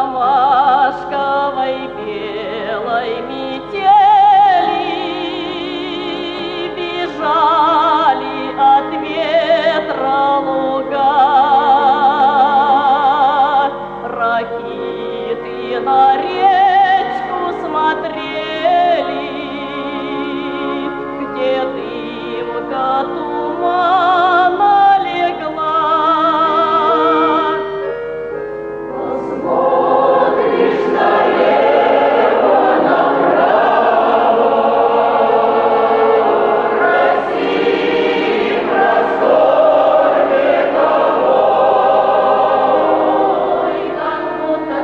ромашковой белой метели бежали от ветра луга. Ракиты на речку смотрели, где дымка тумана легла. Посмотришь налево, направо, России простор вековой, как будто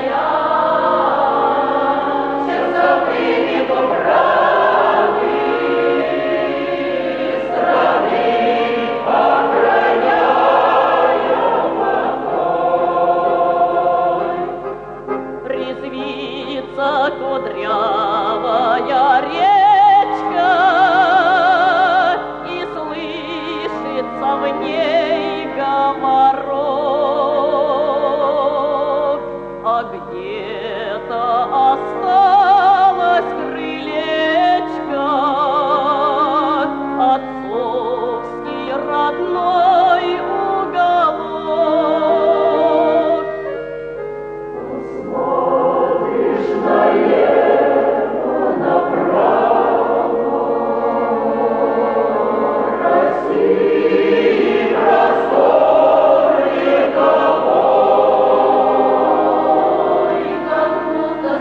стоят часовыми дубравы страны, охраняя покой. Резвится кудрявая речка, и слышится в ней говорок, а где-то осталось крылечко, отцовский родной уголок. Посмотришь налево, направо, России простор вековой, как будто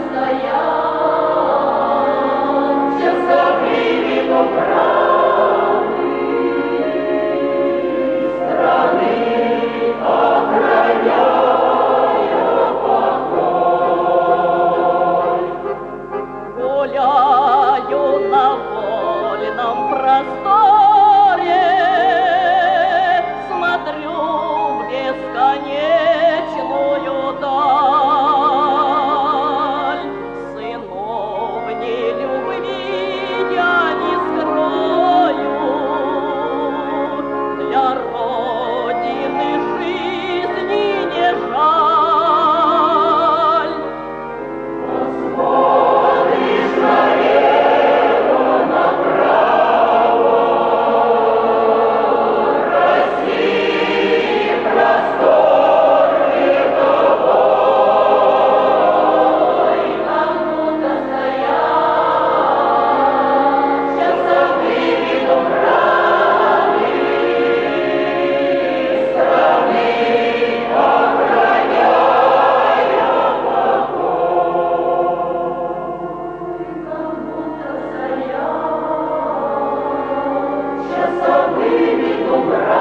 стоят часовыми дубравы страны, охраняя покой. Гуляю на вольном просторе, смотрю в бесконечную даль. Сынов нелюбви я не скрою, для Родины жизни не жаль. Посмотришь налево, направо, России простор вековой, как будто стоят часовыми дубравы страны, охраняя покой. Как будто стоят часовыми дубравы